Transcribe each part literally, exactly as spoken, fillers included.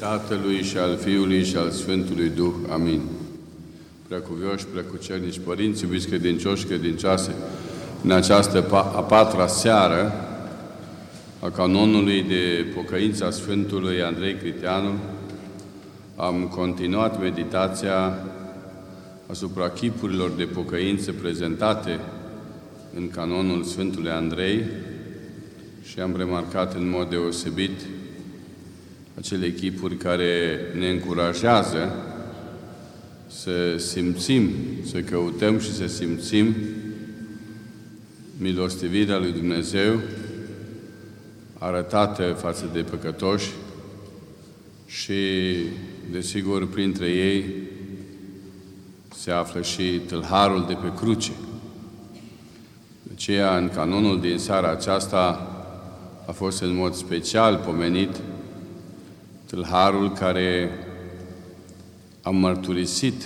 Tatălui și al Fiului și al Sfântului Duh. Amin. Preacuvioși, preacucernici părinți, iubiți credincioși, credincioase, în această a patra seară a canonului de pocăință a Sfântului Andrei Criteanu, am continuat meditația asupra chipurilor de pocăință prezentate în canonul Sfântului Andrei și am remarcat în mod deosebit acele chipuri care ne încurajează să simțim, să căutăm și să simțim milostivirea lui Dumnezeu arătată față de păcătoși și, desigur, printre ei se află și tâlharul de pe cruce. De aceea, în canonul din seara aceasta a fost în mod special pomenit tâlharul care a mărturisit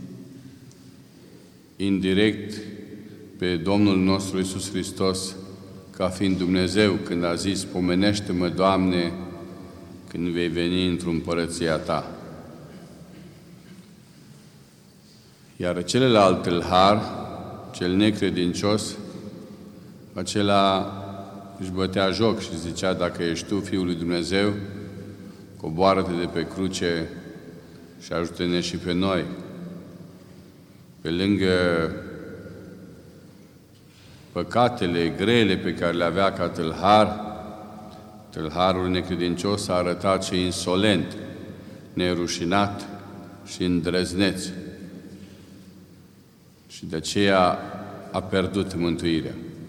indirect pe Domnul nostru Iisus Hristos ca fiind Dumnezeu, când a zis: pomenește-mă, Doamne, când vei veni într-o împărăția Ta. Iar celălalt tâlhar, cel necredincios, acela își bătea joc și zicea: dacă ești Tu Fiul lui Dumnezeu, coboară-te de pe cruce și ajută-ne și pe noi. Pe lângă păcatele grele pe care le avea ca tâlhar, tâlharul necredincios a arătat și insolent, nerușinat și îndrăzneț. Și de aceea a pierdut mântuirea.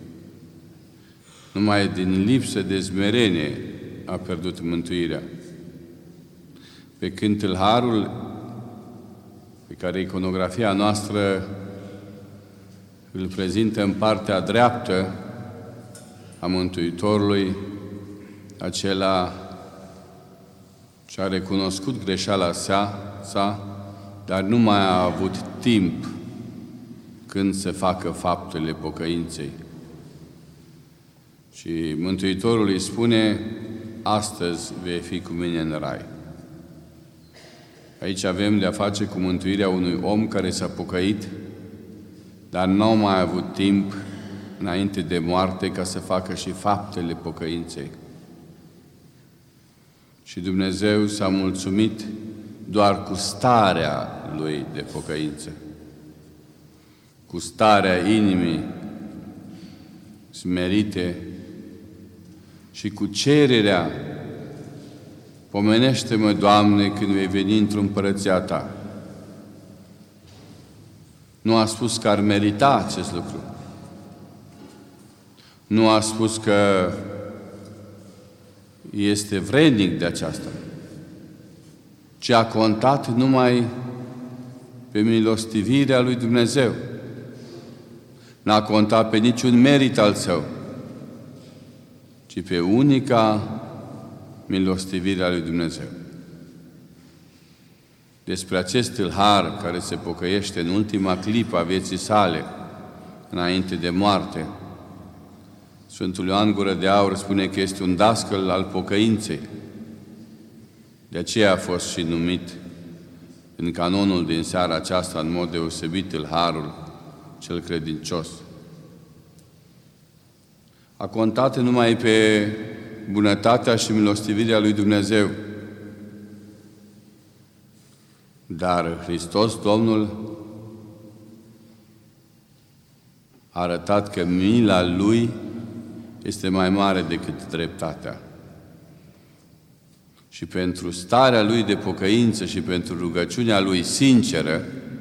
Numai din lipsă de smerenie a pierdut mântuirea. Pe când tâlharul pe care iconografia noastră îl prezintă în partea dreaptă a Mântuitorului, acela ce-a recunoscut greșeala sa, sa, dar nu mai a avut timp când să facă faptele pocăinței. Și Mântuitorul îi spune: astăzi vei fi cu mine în rai. Aici avem de-a face cu mântuirea unui om care s-a pocăit, dar nu a mai avut timp înainte de moarte ca să facă și faptele pocăinței. Și Dumnezeu s-a mulțumit doar cu starea lui de pocăință, cu starea inimii smerite și cu cererea: pomenește-mă, Doamne, când vei veni într-o împărăția Ta. Nu a spus că ar merita acest lucru. Nu a spus că este vrednic de aceasta, ci a contat numai pe milostivirea lui Dumnezeu. N-a contat pe niciun merit al său, ci pe unica milostivirea lui Dumnezeu. Despre acest tâlhar care se pocăiește în ultima clipă a vieții sale, înainte de moarte, Sfântul Ioan Gură de Aur spune că este un dascăl al pocăinței. De aceea a fost și numit în canonul din seara aceasta, în mod deosebit, tâlharul cel credincios. A contat numai pe bunătatea și milostivirea lui Dumnezeu. Dar Hristos, Domnul, a arătat că mila Lui este mai mare decât dreptatea. Și pentru starea Lui de pocăință și pentru rugăciunea Lui sinceră,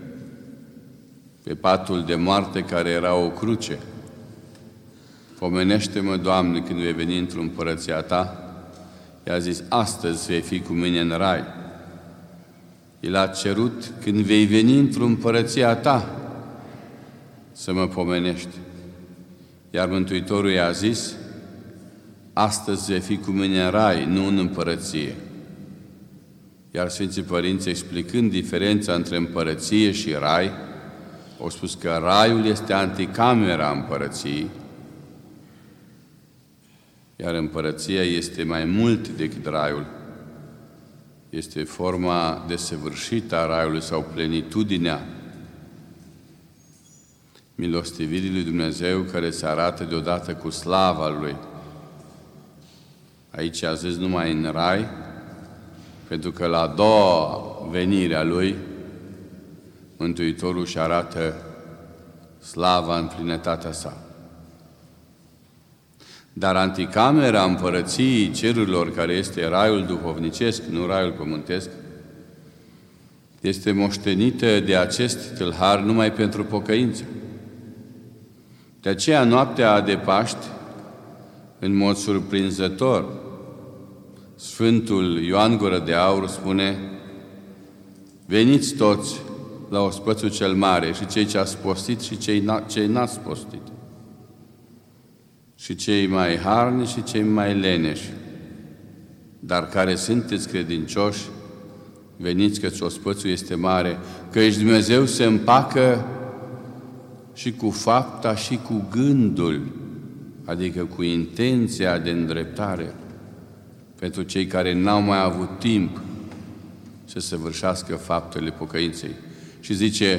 pe patul de moarte care era o cruce: pomenește-mă, Doamne, când vei veni într-o împărăția Ta, i-a zis: astăzi vei fi cu mine în rai. El a cerut: când vei veni într-o împărăția Ta, să mă pomenești. Iar Mântuitorul i-a zis: astăzi vei fi cu mine în rai, nu în împărăție. Iar Sfinții Părinți, explicând diferența între împărăție și rai, au spus că raiul este anticamera împărăției, iar împărăția este mai mult decât raiul. Este forma desăvârșită a Raiului sau plenitudinea milostivirii lui Dumnezeu care se arată deodată cu slava Lui. Aici a zis numai în Rai, pentru că la a doua venire a Lui, Mântuitorul își arată slava în plinătatea sa. Dar anticamera împărăției cerurilor, care este raiul duhovnicesc, nu raiul pământesc, este moștenită de acest tâlhar numai pentru pocăință. De aceea, noaptea de Paști, în mod surprinzător, Sfântul Ioan Gură de Aur spune: veniți toți la ospățul cel mare, și cei ce ați postit și cei n-ați postit, și cei mai harnici și cei mai leneși, dar care sunteți credincioși, veniți că ospățul este mare, căci Dumnezeu se împacă și cu fapta și cu gândul, adică cu intenția de îndreptare, pentru cei care n-au mai avut timp să săvârșească faptele pocăinței. Și zice,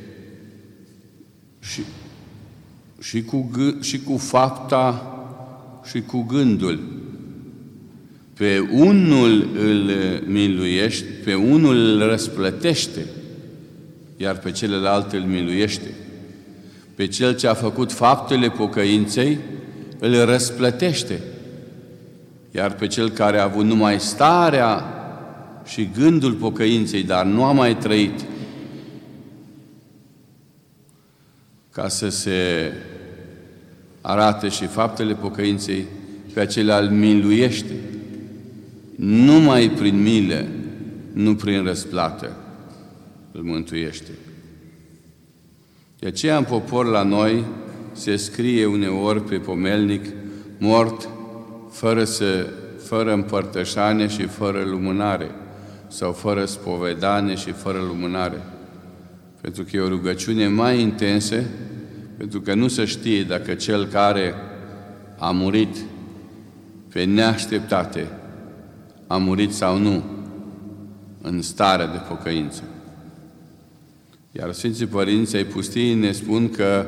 și, și, cu, și cu fapta și cu gândul. Pe unul îl miluiește, pe unul îl răsplătește, iar pe celălalt îl miluiește. Pe cel ce a făcut faptele pocăinței îl răsplătește, iar pe cel care a avut numai starea și gândul pocăinței, dar nu a mai trăit, ca să se arate și faptele pocăinței, pe acela îl miluiește, numai prin milă, nu prin răsplată, îl mântuiește. De aceea în popor la noi se scrie uneori pe pomelnic mort fără, să, fără împărtășanie și fără lumânare, sau fără spovedanie și fără lumânare. Pentru că e o rugăciune mai intensă, pentru că nu se știe dacă cel care a murit pe neașteptate a murit sau nu în starea de pocăință. Iar Sfinții Părinți ai Pustiei ne spun că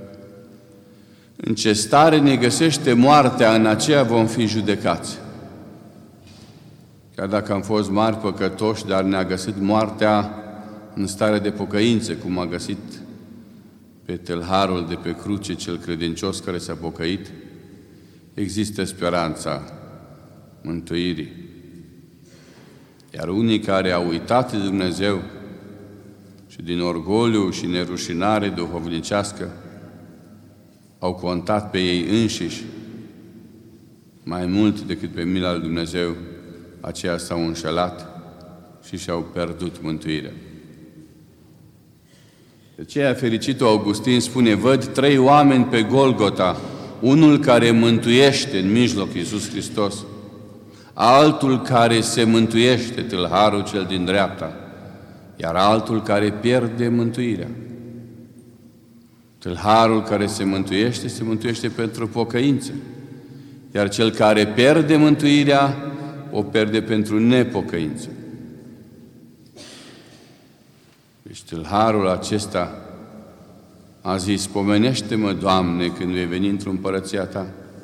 în ce stare ne găsește moartea, în aceea vom fi judecați. Chiar dacă am fost mari păcătoși, dar ne-a găsit moartea în stare de pocăință, cum a găsit pe tâlharul de pe cruce cel credincios care s-a pocăit, există speranța mântuirii. Iar unii care au uitat de Dumnezeu și din orgoliu și nerușinare duhovnicească au contat pe ei înșiși mai mult decât pe mila lui Dumnezeu, aceia s-au înșelat și și-au pierdut mântuirea. De aceea fericitul Augustin spune: văd trei oameni pe Golgota, unul care mântuiește în mijloc, Iisus Hristos, altul care se mântuiește, tâlharul cel din dreapta, iar altul care pierde mântuirea. Tâlharul care se mântuiește, se mântuiește pentru pocăință, iar cel care pierde mântuirea, o pierde pentru nepocăință. Deci tâlharul acesta a zis: pomenește-mă, Doamne, când vei veni într-o împărăția Ta.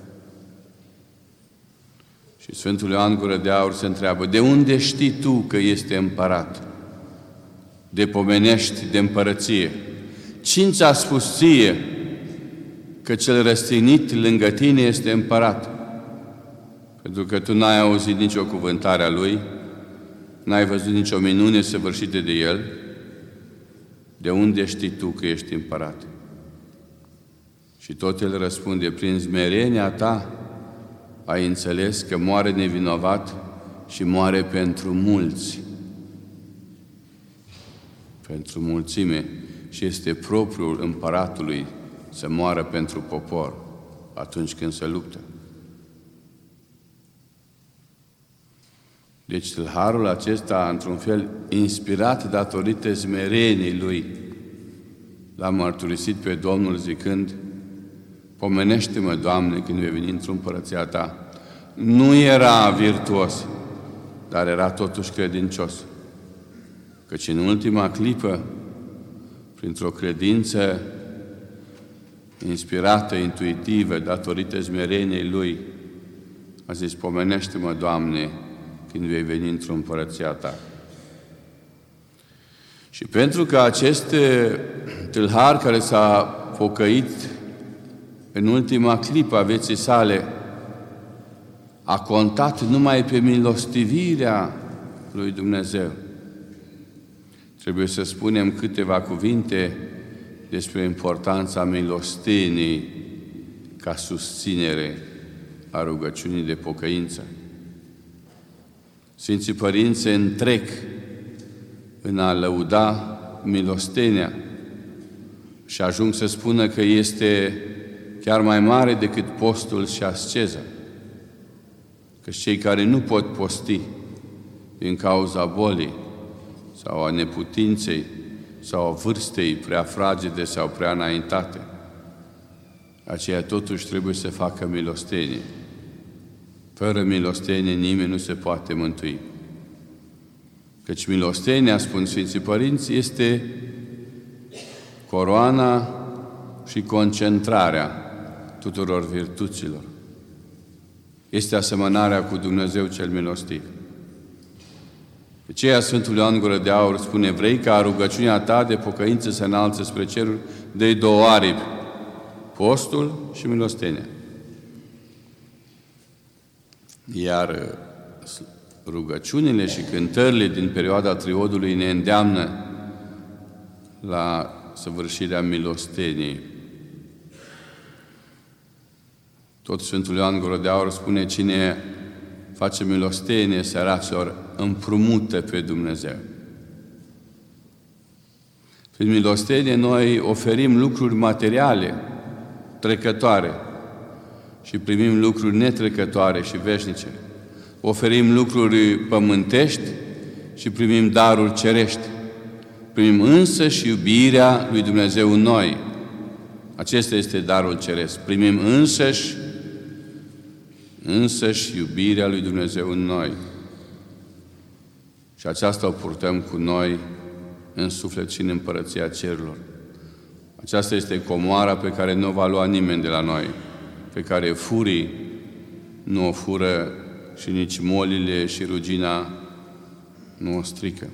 Și Sfântul Ioan Gură de Aur se întreabă: de unde știi tu că este împărat? De pomenești de împărăție. Cine ți-a spus ție că cel răstignit lângă tine este împărat? Pentru că tu n-ai auzit nicio cuvântare a Lui, n-ai văzut nicio minune săvârșită de El. De unde știi tu că ești împărat? Și tot El răspunde: prin smerenia ta ai înțeles că moare nevinovat și moare pentru mulți, pentru mulțime, și este propriul împăratului să moară pentru popor atunci când se luptă. Deci tâlharul acesta, într-un fel inspirat datorită smereniei lui, l-a mărturisit pe Domnul zicând: pomenește-mă, Doamne, când vei veni într-o împărăția Ta. Nu era virtuos, dar era totuși credincios. Căci în ultima clipă, printr-o credință inspirată, intuitivă, datorită smereniei lui, a zis: pomenește-mă, Doamne, când vei veni într-o împărăția Ta. Și pentru că acest tâlhar care s-a pocăit în ultima clipă a vieții sale a contat numai pe milostivirea lui Dumnezeu, trebuie să spunem câteva cuvinte despre importanța milostenii ca susținere a rugăciunii de pocăință. Sfinții Părinți se întrec în a lăuda milostenia și ajung să spună că este chiar mai mare decât postul și asceza. Că cei care nu pot posti din cauza bolii sau a neputinței sau a vârstei prea fragede sau prea înaintate, aceia totuși trebuie să facă milostenie. Fără milostenie nimeni nu se poate mântui. Căci milostenia, spun Sfinții Părinți, este coroana și concentrarea tuturor virtuților. Este asemănarea cu Dumnezeu cel milostiv. De aceea Sfântul Ioan Gură de Aur spune: vrei ca rugăciunea ta de pocăință să înalțe spre ceruri, dă-i două aripi, postul și milostenia. Iar rugăciunile și cântările din perioada triodului ne îndeamnă la săvârșirea milosteniei. Tot Sfântul Ioan Gură de Aur spune: cine face milostenie săracilor împrumută pe Dumnezeu. Prin milostenie noi oferim lucruri materiale, trecătoare, și primim lucruri netrecătoare și veșnice. Oferim lucruri pământești și primim daruri cerești. Primim însă și iubirea lui Dumnezeu în noi. Acesta este darul ceresc. Primim însăși, însăși iubirea lui Dumnezeu în noi. Și aceasta o purtăm cu noi în suflet și în împărăția cerurilor. Aceasta este comoara pe care nu o va lua nimeni de la noi, pe care furii nu o fură și nici molile și rugina nu o strică.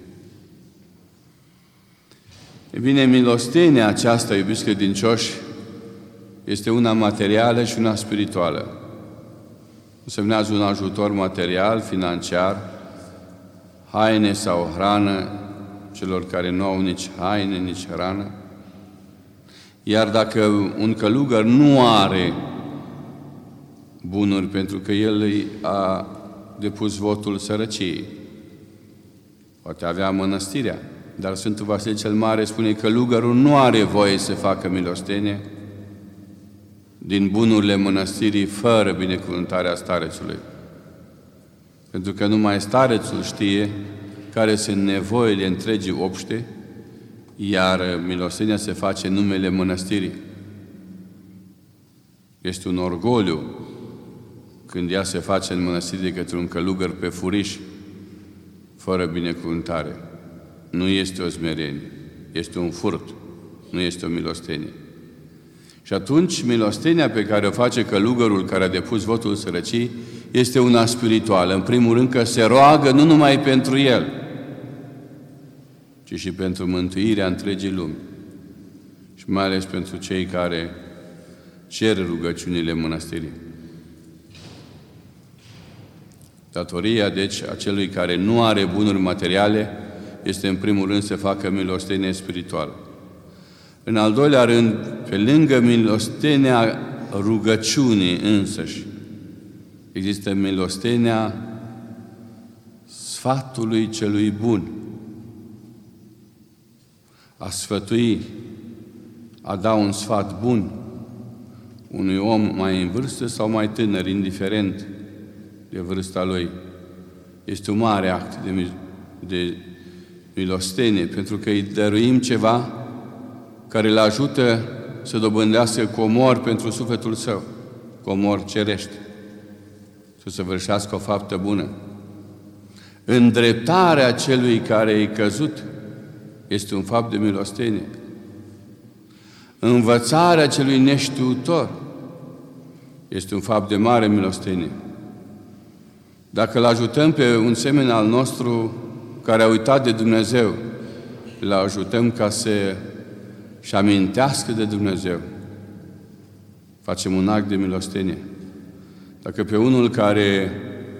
E bine, milostenia aceasta, iubiți credincioși, este una materială și una spirituală. Însemnează un ajutor material, financiar, haine sau hrană celor care nu au nici haine, nici hrană. Iar dacă un călugăr nu are bunuri pentru că el a depus votul sărăciei, poate avea mănăstirea, dar Sfântul Vasile cel Mare spune că călugărul nu are voie să facă milostenie din bunurile mănăstirii fără binecuvântarea starețului. Pentru că numai starețul știe care sunt nevoile întregii obște, iar milostenia se face în numele mănăstirii. Este un orgoliu când ea se face în mănăstire de către un călugăr pe furiș, fără binecuvântare. Nu este o smerenie, este un furt, nu este o milostenie. Și atunci, milostenia pe care o face călugărul care a depus votul sărăciei este una spirituală. În primul rând că se roagă nu numai pentru el, ci și pentru mântuirea întregii lumi. Și mai ales pentru cei care cer rugăciunile mănăstirii. Datoria, deci, a celui care nu are bunuri materiale este, în primul rând, să facă milostenie spirituală. În al doilea rând, pe lângă milostenia rugăciunii însăși, există milostenia sfatului celui bun. A sfătui, a da un sfat bun unui om mai în vârstă sau mai tânăr, indiferent de vârsta lui, este un mare act de, de milostenie, pentru că îi dăruim ceva care îl ajută să dobândească comori pentru sufletul său, comori cerești, să săvârșească o faptă bună. Îndreptarea celui care e căzut este un fapt de milostenie. Învățarea celui neștiutor este un fapt de mare milostenie. Dacă îl ajutăm pe un semen al nostru care a uitat de Dumnezeu, îl ajutăm ca să-și amintească de Dumnezeu, facem un act de milostenie. Dacă pe unul care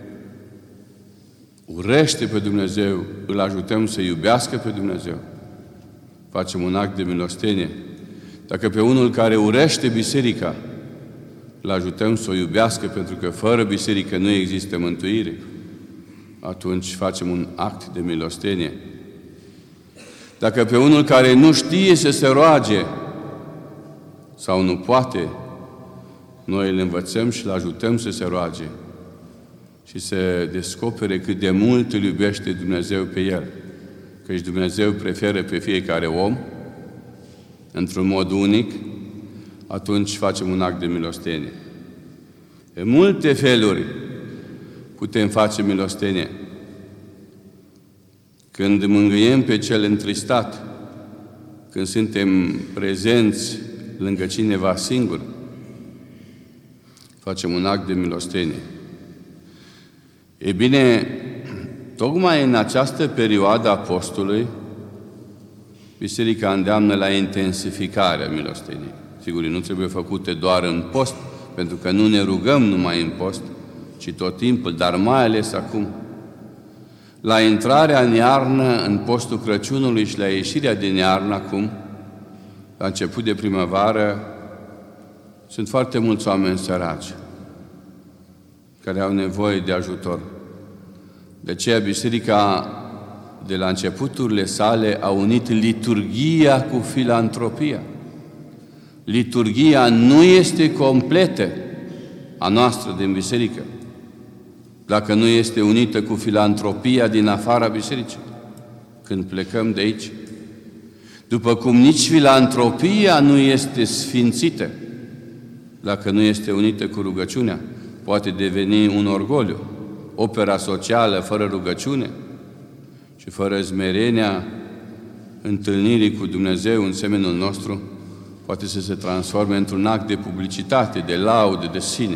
urăște pe Dumnezeu, îl ajutăm să iubească pe Dumnezeu, facem un act de milostenie. Dacă pe unul care urăște biserica, îl ajutăm să o iubească, pentru că fără biserică nu există mântuire, atunci facem un act de milostenie. Dacă pe unul care nu știe să se roage sau nu poate, noi îl învățăm și îl ajutăm să se roage și să descopere cât de mult îl iubește Dumnezeu pe el. Căci Dumnezeu preferă pe fiecare om într-un mod unic, atunci facem un act de milostenie. În multe feluri putem face milostenie. Când mângâiem pe cel întristat, când suntem prezenți lângă cineva singur, facem un act de milostenie. E bine, tocmai în această perioadă a postului, Biserica îndeamnă la intensificarea milosteniei. Sigur, nu trebuie făcute doar în post, pentru că nu ne rugăm numai în post, ci tot timpul, dar mai ales acum. La intrarea în iarnă, în postul Crăciunului și la ieșirea din iarnă acum, la început de primăvară, sunt foarte mulți oameni săraci care au nevoie de ajutor. De aceea Biserica, de la începuturile sale, a unit liturghia cu filantropia. Liturghia nu este completă a noastră din biserică dacă nu este unită cu filantropia din afara bisericii, când plecăm de aici. După cum nici filantropia nu este sfințită dacă nu este unită cu rugăciunea, poate deveni un orgoliu. Opera socială fără rugăciune și fără smerenia întâlnirii cu Dumnezeu în semenul nostru poate să se transforme într-un act de publicitate, de laudă, de sine.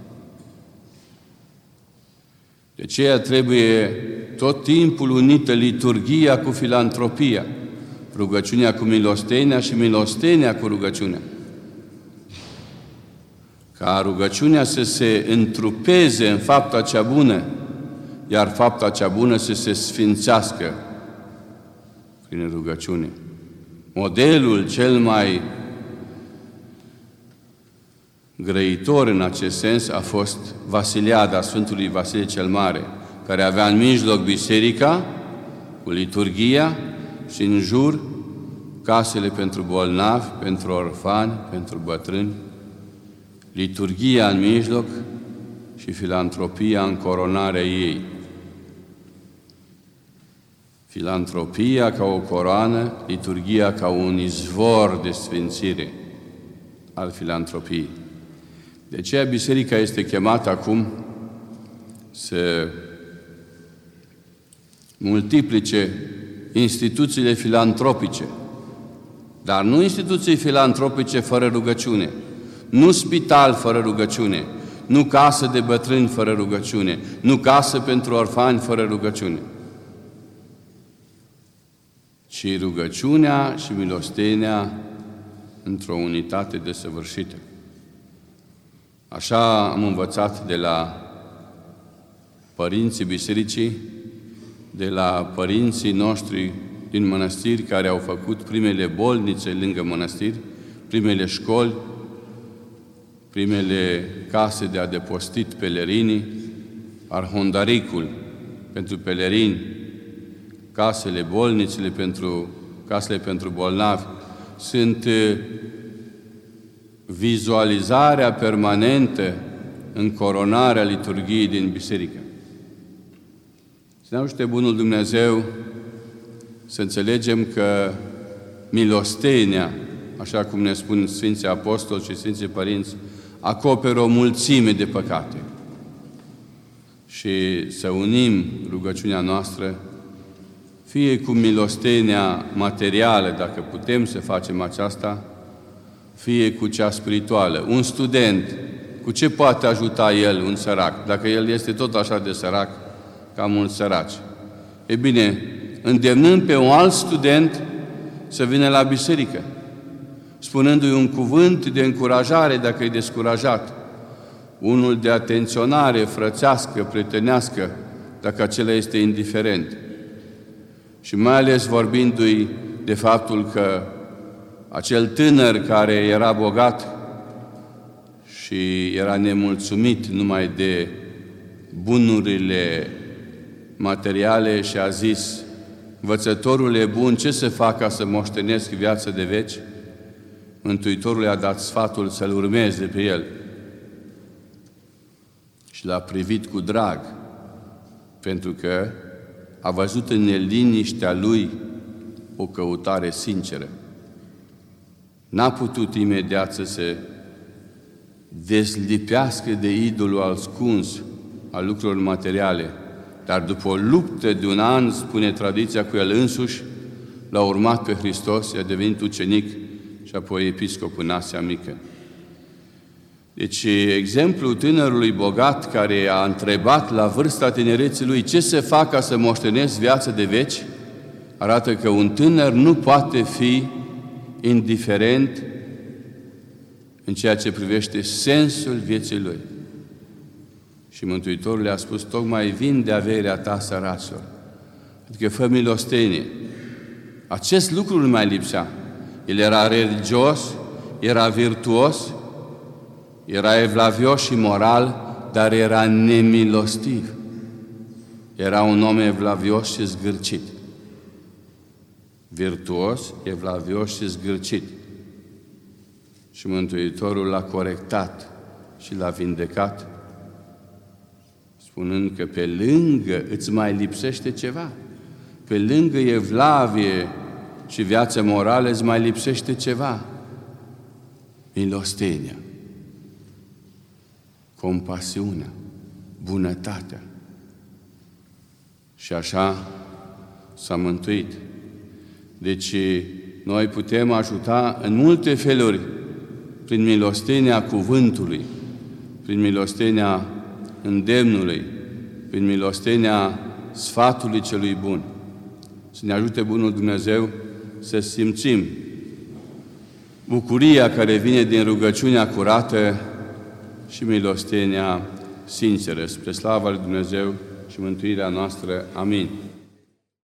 De aceea trebuie tot timpul unită liturghia cu filantropia, rugăciunea cu milostenia și milostenia cu rugăciunea. Ca rugăciunea să se întrupeze în fapta cea bună, iar fapta cea bună să se sfințească prin rugăciune. Modelul cel mai grăitor în acest sens a fost Vasiliada Sfântului Vasile cel Mare, care avea în mijloc biserica cu liturghia și în jur casele pentru bolnavi, pentru orfani, pentru bătrâni, liturghia în mijloc și filantropia în coronarea ei. Filantropia ca o coroană, liturghia ca un izvor de sfințire al filantropiei. De aceea Biserica este chemată acum să multiplice instituțiile filantropice, dar nu instituții filantropice fără rugăciune, nu spital fără rugăciune, nu casă de bătrâni fără rugăciune, nu casă pentru orfani fără rugăciune, ci rugăciunea și milostenia într-o unitate desăvârșită. Așa am învățat de la părinții bisericii, de la părinții noștri din mănăstiri care au făcut primele bolnițe lângă mănăstiri, primele școli, primele case de adăpostit pelerinii, arhondaricul pentru pelerini, casele, bolnițele pentru, casele pentru bolnavi, sunt vizualizarea permanentă în coronarea liturghiei din biserică. Să ne ajute bunul Dumnezeu să înțelegem că milostenia, așa cum ne spun Sfinții Apostoli și Sfinții Părinți, acoperă o mulțime de păcate. și să unim rugăciunea noastră, fie cu milostenia materială, dacă putem să facem aceasta, fie cu cea spirituală. Un student, cu ce poate ajuta el un sărac, dacă el este tot așa de sărac ca mulți săraci? E bine, îndemnând pe un alt student să vină la biserică, spunându-i un cuvânt de încurajare dacă e descurajat, unul de atenționare frățească, prietenească, dacă acela este indiferent. Și mai ales vorbindu-i de faptul că acel tânăr care era bogat și era nemulțumit numai de bunurile materiale și a zis: învățătorule bun, ce să fac ca să moștenesc viața de veci? Mântuitorul i-a dat sfatul să-l urmeze pe el. Și l-a privit cu drag, pentru că a văzut în neliniștea lui o căutare sinceră. N-a putut imediat să se dezlipească de idolul ascuns al lucrurilor materiale, dar după o luptă de un an, spune tradiția, cu el însuși, l-a urmat pe Hristos, i-a devenit ucenic și apoi episcop în Asia Mică. Deci, exemplul tânărului bogat care a întrebat la vârsta tinereții lui ce să fac ca să moștenesc viața de veci, arată că un tânăr nu poate fi indiferent în ceea ce privește sensul vieții lui. Și Mântuitorul le-a spus: tocmai vin de averea ta, săracilor, adică fă milostenie. Acest lucru nu mai lipsea. El era religios, era virtuos, era evlavios și moral, dar era nemilostiv. Era un om evlavios și zgârcit. Virtuos, evlavios și zgârcit. Și Mântuitorul l-a corectat și l-a vindecat, spunând că pe lângă îți mai lipsește ceva. Pe lângă evlavie și viața morală îți mai lipsește ceva. Milostenia, compasiunea, bunătatea. Și așa s-a mântuit. Deci noi putem ajuta în multe feluri, prin milostenia cuvântului, prin milostenia îndemnului, prin milostenia sfatului celui bun. Să ne ajute Bunul Dumnezeu să simțim bucuria care vine din rugăciunea curată și milostenia sinceră, spre slava lui Dumnezeu și mântuirea noastră. Amin.